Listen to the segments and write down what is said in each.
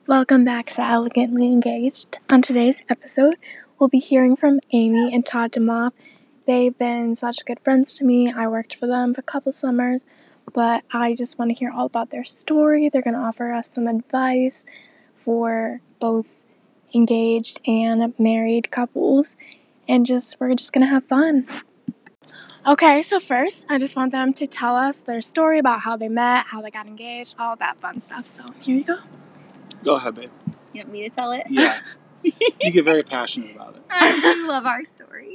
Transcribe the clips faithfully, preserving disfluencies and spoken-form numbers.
Welcome back to Elegantly Engaged. On today's episode, we'll be hearing from Amy and Todd DeMoff. They've been such good friends to me. I worked for them for a couple summers, but I just want to hear all about their story. They're going to offer us some advice for both engaged and married couples, and just we're just going to have fun. Okay, so first, I just want them to tell us their story about how they met, how they got engaged, all that fun stuff. So here you go. Go ahead, babe. You want me to tell it? Yeah. You get very passionate about it. I do love our story.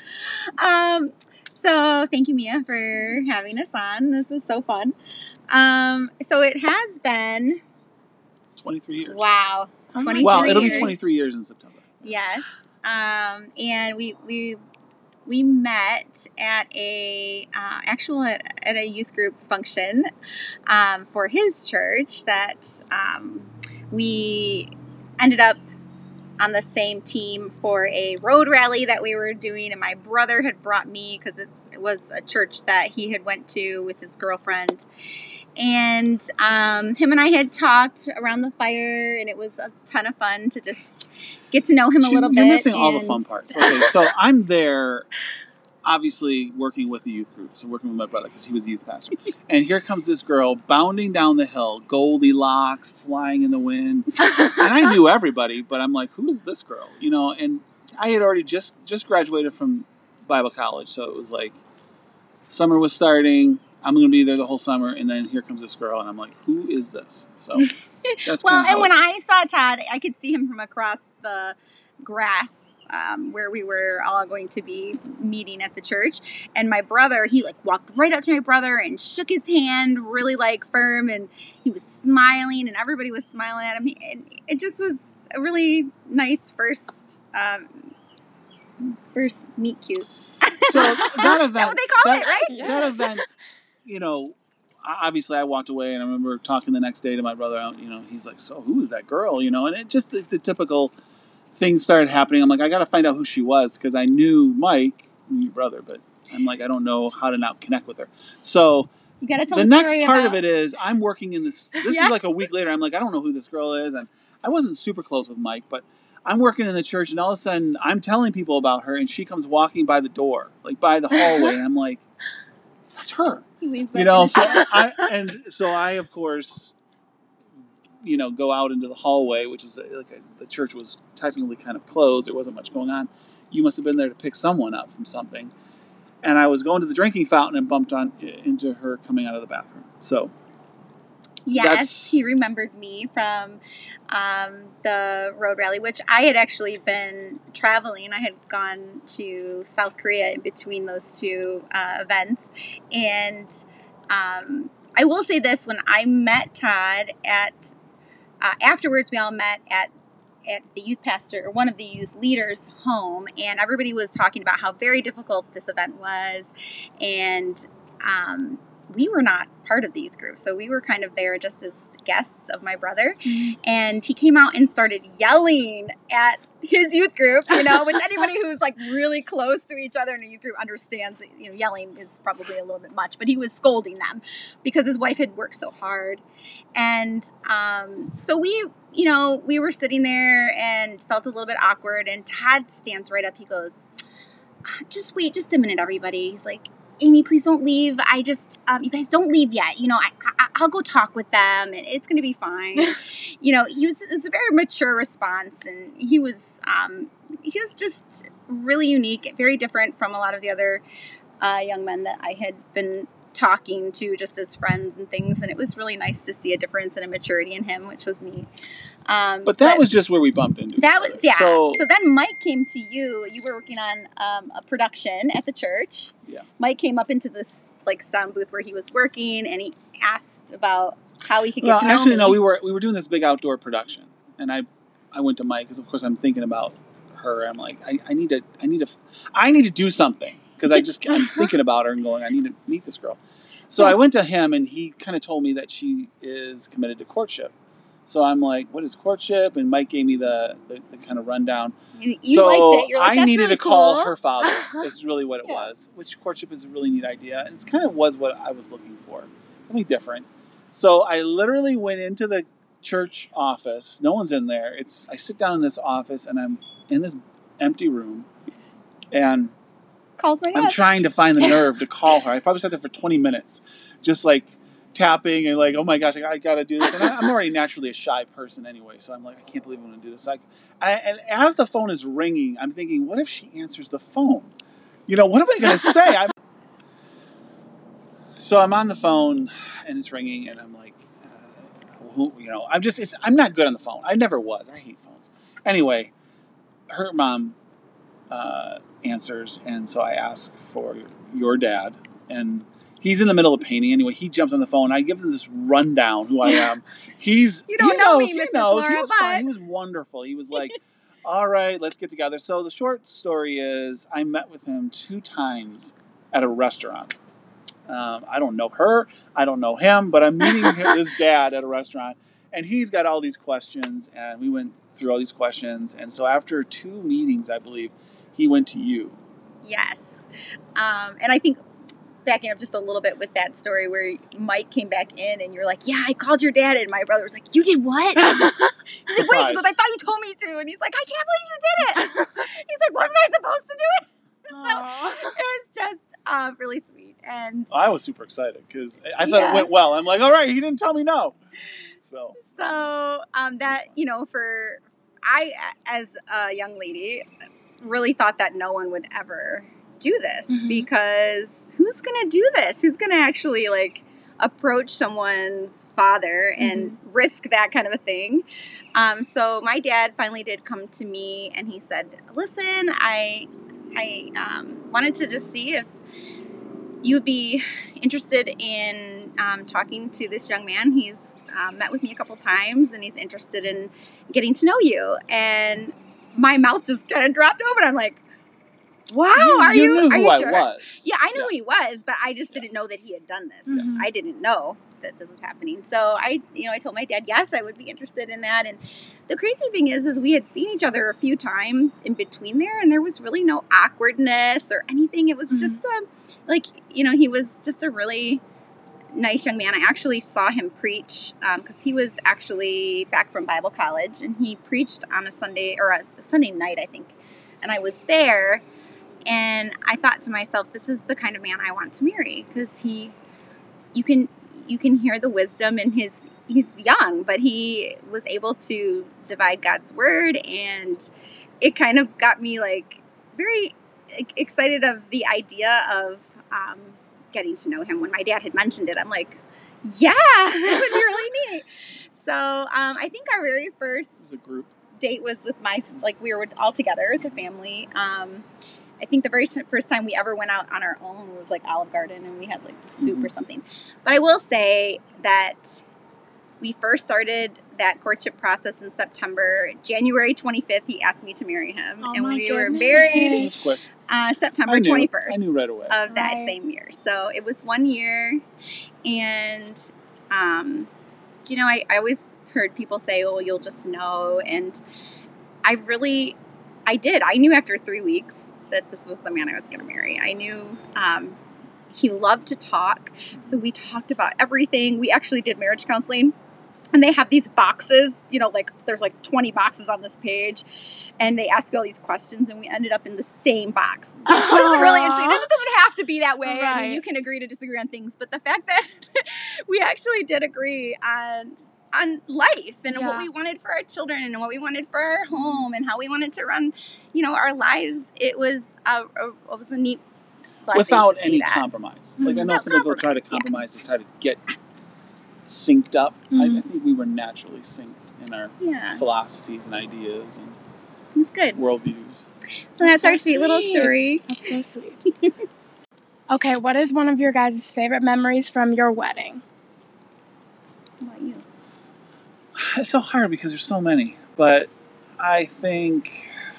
Um, so thank you, Mia, for having us on. This is so fun. Um, so it has been twenty-three years. Wow. twenty-three Well, it'll years. be twenty-three years in September. Yes. Um, and we we we met at a uh, actual at, at a youth group function um, for his church that um, we ended up on the same team for a road rally that we were doing, and my brother had brought me because it was a church that he had went to with his girlfriend, and um, him and I had talked around the fire, and it was a ton of fun to just get to know him She's, a little you're bit. You're missing all the and... fun parts. Okay, so I'm there, obviously working with the youth group, so working with my brother because he was a youth pastor. And here comes this girl bounding down the hill, Goldilocks, flying in the wind. And I knew everybody, but I'm like, who is this girl? You know, and I had already just, just graduated from Bible college, so it was like summer was starting. I'm going to be there the whole summer, and then here comes this girl, and I'm like, who is this? So that's well, and when it, I saw Todd, I could see him from across the grass um, where we were all going to be meeting at the church. And my brother, he like walked right up to my brother and shook his hand really like firm, and he was smiling, and everybody was smiling at him. He, and it just was a really nice first um, first meet cute. So that event, That's what they call that, it, right? That event, you know, obviously I walked away, and I remember talking the next day to my brother. You know, he's like, "So who is that girl?" You know, and it just the, the typical things started happening. I'm like, I got to find out who she was because I knew Mike, your brother, but I'm like, I don't know how to now connect with her. So you gotta tell the the next story part about... of it is I'm working in this. This yeah. is like a week later. I'm like, I don't know who this girl is, and I wasn't super close with Mike, but I'm working in the church, and all of a sudden I'm telling people about her, and she comes walking by the door, like by the hallway, and I'm like, that's her. He leans back You know, in so I and so I of course, you know, go out into the hallway, which is like a, the church was technically kind of closed. There wasn't much going on. You must have been there to pick someone up from something. And I was going to the drinking fountain and bumped on into her coming out of the bathroom. So yes, that's... he remembered me from um, the road rally, which I had actually been traveling. I had gone to South Korea in between those two uh, events. And um, I will say this, when I met Todd at, uh, afterwards we all met at at the youth pastor, or one of the youth leaders' home, and everybody was talking about how very difficult this event was, and um, we were not part of the youth group, so we were kind of there just as guests of my brother, mm-hmm. and he came out and started yelling at his youth group, you know, which anybody who's like really close to each other in a youth group understands that, you know, yelling is probably a little bit much, but he was scolding them because his wife had worked so hard. And um, so we, you know, we were sitting there and felt a little bit awkward, and Todd stands right up. He goes, just wait just a minute, everybody. He's like, Amy, please don't leave. I just, um, you guys don't leave yet. You know, I, I, I'll go talk with them, and it's going to be fine. You know, he was, it was a very mature response, and he was, um, he was just really unique, very different from a lot of the other uh, young men that I had been talking to just as friends and things. And it was really nice to see a difference and a maturity in him, which was neat. Um, but that but was just where we bumped into that was yeah. So, so then Mike came to you. You were working on um, a production at the church. Yeah. Mike came up into this like sound booth where he was working, and he asked about how he could get well, to know actually, me. no, we were we were doing this big outdoor production, and I I went to Mike because of course I'm thinking about her. I'm like, I, I need to I need to I need to do something because I just I'm thinking about her and going, I need to meet this girl. So I went to him, and he kind of told me that she is committed to courtship. So I'm like, what is courtship? And Mike gave me the, the, the kind of rundown. You, you so liked it. You're like, I that's needed really to call cool. her father. This is really what it yeah. was. Which courtship is a really neat idea. And it kind of was what I was looking for. Something different. So I literally went into the church office. No one's in there. It's I sit down in this office and I'm in this empty room, and Calls my dad. I'm trying to find the nerve to call her. I probably sat there for twenty minutes, just like tapping and like, oh my gosh, I gotta do this. And I, I'm already naturally a shy person anyway, so I'm like, I can't believe I'm gonna do this. Like, I, and as the phone is ringing, I'm thinking, what if she answers the phone? You know, what am I gonna say? I'm... So I'm on the phone, and it's ringing, and I'm like, uh, who, you know, I'm just, it's, I'm not good on the phone. I never was. I hate phones. Anyway, her mom uh, answers, and so I ask for your dad, and he's in the middle of painting anyway. He jumps on the phone. I give him this rundown who I am. He's you don't he know knows. me, He Missus knows. Laura, he was but... fine. He was wonderful. He was like, all right, let's get together. So the short story is, I met with him two times at a restaurant. Um, I don't know her. I don't know him, but I'm meeting his dad at a restaurant, and he's got all these questions, and we went through all these questions. And so after two meetings, I believe, he went to you. Yes. Um, and I think backing up just a little bit with that story where Mike came back in and you're like, yeah, I called your dad. And my brother was like, you did what? He's like, wait, he goes, I thought you told me to. And he's like, I can't believe you did it. He's like, wasn't I supposed to do it? So Aww. it was just uh, really sweet. And I was super excited because I thought yeah. it went well. I'm like, all right, he didn't tell me no. So, so um, that, you know, for I, as a young lady, really thought that no one would ever do this mm-hmm. because who's going to do this? Who's going to actually like approach someone's father and mm-hmm. risk that kind of a thing? Um, so my dad finally did come to me and he said, listen, I, I um, wanted to just see if you would be interested in um, talking to this young man. He's um, met with me a couple times and he's interested in getting to know you. And my mouth just kind of dropped open. I'm like, wow, you, are you? You knew are who you I sure? was. Yeah, I knew yeah. who he was, but I just didn't know that he had done this. Yeah. I didn't know that this was happening. So I, you know, I told my dad, yes, I would be interested in that. And the crazy thing is, is we had seen each other a few times in between there, and there was really no awkwardness or anything. It was mm-hmm. just a, like, you know, he was just a really nice young man. I actually saw him preach because um, he was actually back from Bible college, and he preached on a Sunday or a Sunday night, I think. And I was there, and I thought to myself, this is the kind of man I want to marry because he, you can, you can hear the wisdom in his. He's young, but he was able to divide God's word, and it kind of got me like very excited of the idea of. Um, getting to know him. When my dad had mentioned it, I'm like, yeah, that would be really neat. So um, I think our very first it was a group. date was with my, like we were all together, the family. Um, I think the very first time we ever went out on our own was like Olive Garden and we had like soup mm-hmm. or something. But I will say that we first started that courtship process in September. January twenty-fifth, he asked me to marry him. Oh and my we goodness. were married. It was quick. Uh, September I knew, twenty-first I knew right away. of that right. same year. So it was one year. And, um, you know, I, I always heard people say, oh, you'll just know. And I really, I did. I knew after three weeks that this was the man I was going to marry. I knew um, he loved to talk. So we talked about everything. We actually did marriage counseling. And they have these boxes, you know, like there's like twenty boxes on this page. And they ask you all these questions, and we ended up in the same box. Which was really interesting. It doesn't have to be that way. Right. I mean, you can agree to disagree on things. But the fact that we actually did agree on on life and yeah. what we wanted for our children and what we wanted for our home and how we wanted to run, you know, our lives, it was a, a, it was a neat blessing without to see any that. compromise. Like I know Without some people try to compromise, compromise yeah. to try to get synced up. Mm-hmm. I, I think we were naturally synced in our Yeah. philosophies and ideas and It was good. worldviews. So that's, That's so our sweet, little sweet. story. That's so sweet. Okay, what is one of your guys' favorite memories from your wedding? How about you? It's so hard because there's so many, but I think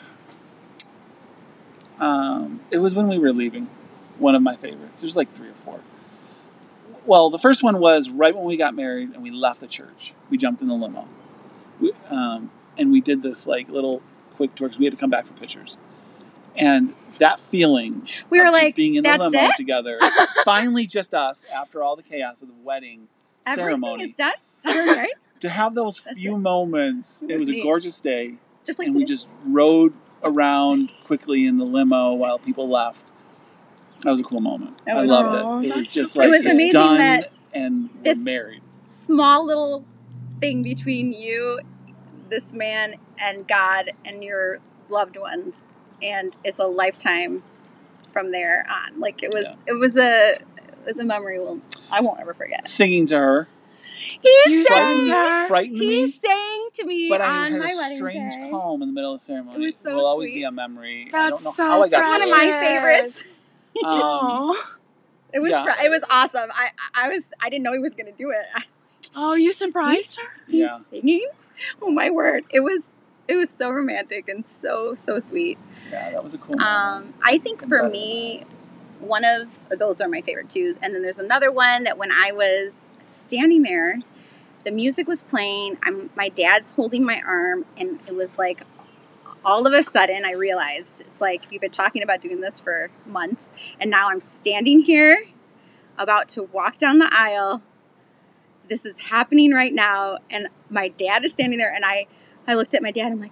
um, it was when we were leaving. One of my favorites. There's like three or four. Well, the first one was right when we got married and we left the church. We jumped in the limo, we, um, and we did this like little quick tour because we had to come back for pictures. And that feeling We were of just like, being in the "That's limo it?" together, finally just us after all the chaos of the wedding Everything ceremony. is done? You're right? to have those That's few it. moments. It It was was a neat. gorgeous day, Just like and we today. just rode around quickly in the limo while people left. That was a cool moment. That I was- loved Aw, it. It that's was just so like It was it's amazing done, that and we're this- married. small little thing between you, this man, and God and your loved ones, and it's a lifetime from there on. Like it was, Yeah. it was a, it was a memory we'll, I won't ever forget. Singing to her He You sang, sang to her? frightened he me, sang to me but on I had my a wedding strange day. calm in the middle of the ceremony. It was so will always sweet. be a memory. I That's don't know so how I got It's to one do of it. my precious. favorites. Um, Aw. It was, Yeah. fr- it was awesome. I, I was, I didn't know he was going to do it. I, Oh, you He's- surprised her? He's Yeah. singing. Oh my word! It was it was so romantic and so so sweet. yeah, that was a cool moment. Um, I think And for better me, one of those are my favorite too. And then there's another one that when I was standing there, the music was playing. I'm my dad's holding my arm, and it was like all of a sudden I realized it's like you've been talking about doing this for months, and now I'm standing here about to walk down the aisle. This is happening right now, and my dad is standing there, and I, I looked at my dad, I'm like,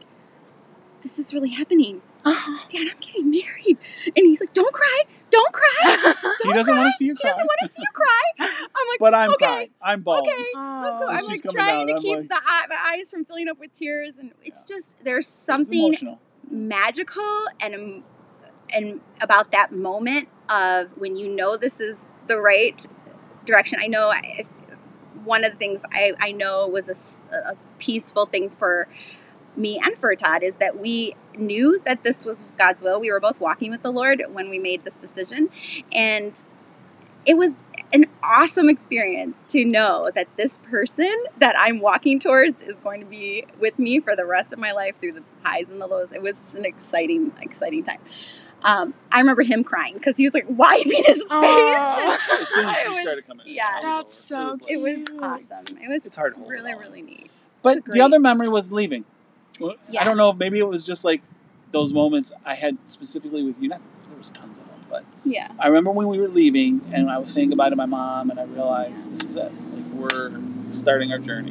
this is really happening. Uh-huh. Dad, I'm getting married. And he's like, don't cry, don't cry, don't He doesn't cry. want to see you He cry. doesn't want to see you cry. I'm like, But I'm okay, crying. I'm bawling. okay. Oh. I'm she's like coming trying down, to I'm keep like- the eye, my eyes from filling up with tears, and it's just there's It's something emotional. magical and and about that moment of when you know this is the right direction. I know if, one of the things I, I know was a, s- a peaceful thing for me and for Todd is that we knew that this was God's will. We were both walking with the Lord when we made this decision, and it was an awesome experience to know that this person that I'm walking towards is going to be with me for the rest of my life through the highs and the lows. It was just an exciting, exciting time. Um, I remember him crying because he was like wiping his Aw. face. As soon as It she was- started coming in, yeah. I was That's over. so it It was, was Cute. awesome. It was It's hard to hold really, it all. really neat. But It's the great. other memory was leaving. Well, Yeah. I don't know. Maybe it was just like those moments I had specifically with you. Not that there was tons of them, but Yeah. I remember when we were leaving and I was saying goodbye to my mom, and I realized this is it. Like we're starting our journey.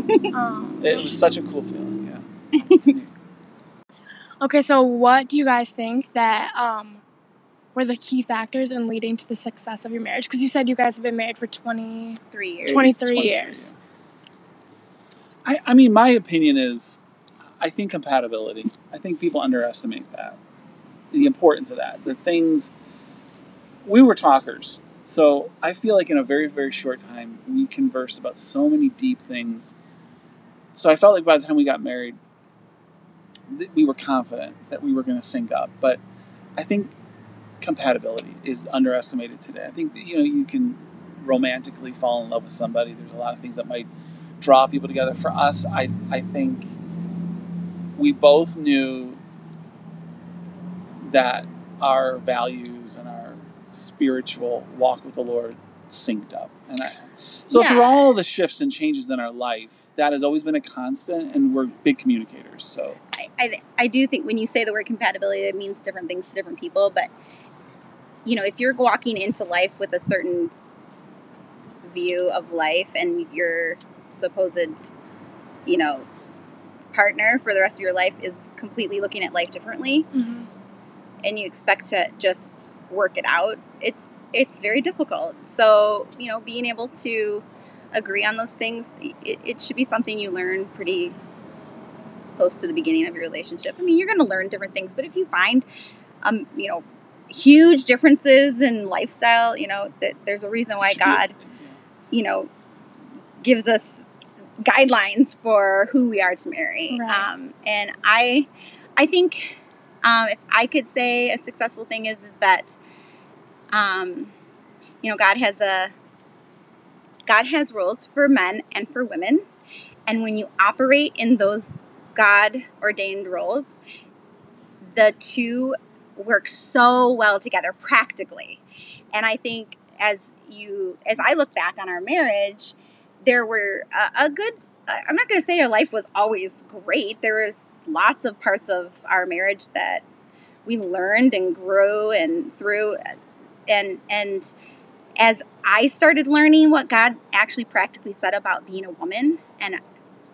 Oh. It was such a cool feeling. Yeah. Okay, so what do you guys think that um were the key factors in leading to the success of your marriage? Because you said you guys have been married for twenty. Three years. twenty-three years. I, I mean, my opinion is, I think compatibility. I think people underestimate that, the importance of that. The things, we were talkers, so I feel like in a very, very short time, we conversed about so many deep things. So I felt like by the time we got married, th- we were confident that we were going to sync up. But I think compatibility is underestimated today. I think that, you know, you can romantically fall in love with somebody. There's a lot of things that might draw people together. For us, I, I think we both knew that our values and our spiritual walk with the Lord synced up. And I, so Yeah. through all the shifts and changes in our life, that has always been a constant, and we're big communicators. So I, I, I do think when you say the word compatibility, it means different things to different people. But, you know, if you're walking into life with a certain view of life and your supposed, you know, partner for the rest of your life is completely looking at life differently, Mm-hmm. and you expect to just work it out, it's it's very difficult. So, you know, being able to agree on those things, it, it should be something you learn pretty close to the beginning of your relationship. I mean, you're going to learn different things, but if you find, um, you know, huge differences in lifestyle, you know, that there's a reason why it should be- God, you know, gives us guidelines for who we are to marry. Right. Um, and I, I think, um, if I could say a successful thing is, is that, um, you know, God has a, God has rules for men and for women. And when you operate in those God ordained roles, the two work so well together practically. And I think as you, as I look back on our marriage, there were a, a good, I'm not going to say our life was always great. There was lots of parts of our marriage that we learned and grew and through. And, and as I started learning what God actually practically said about being a woman and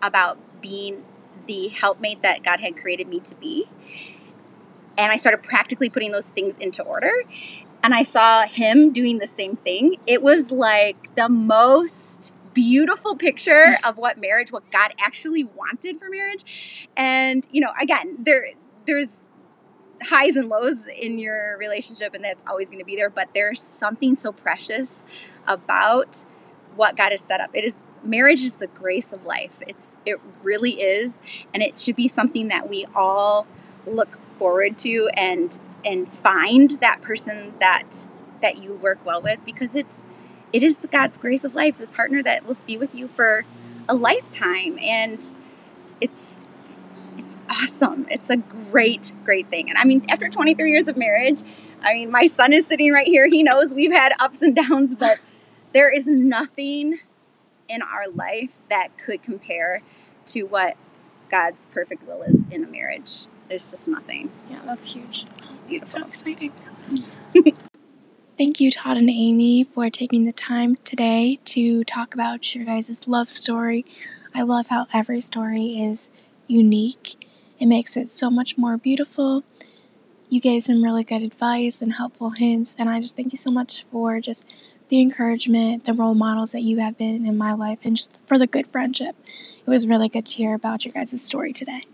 about being the helpmate that God had created me to be. And I started practically putting those things into order. And I saw him doing the same thing. It was like the most beautiful picture of what marriage, what God actually wanted for marriage. And, you know, again, there there's highs and lows in your relationship, and that's always going to be there. But there's something so precious about what God has set up. It is marriage is the grace of life. It's it really is, and it should be something that we all look forward to and and find that person that that you work well with, because it's it is the God's grace of life, the partner that will be with you for a lifetime, and it's it's awesome. It's a great, great thing. And I mean, after twenty-three years of marriage, I mean, my son is sitting right here. He knows we've had ups and downs, but there is nothing in our life that could compare to what God's perfect will is in a marriage. There's just nothing. Yeah, that's huge. It's beautiful. So exciting. Thank you, Todd and Amy, for taking the time today to talk about your guys' love story. I love how every story is unique. It makes it so much more beautiful. You gave some really good advice and helpful hints, and I just thank you so much for just the encouragement, the role models that you have been in my life, and just for the good friendship. It was really good to hear about your guys' story today.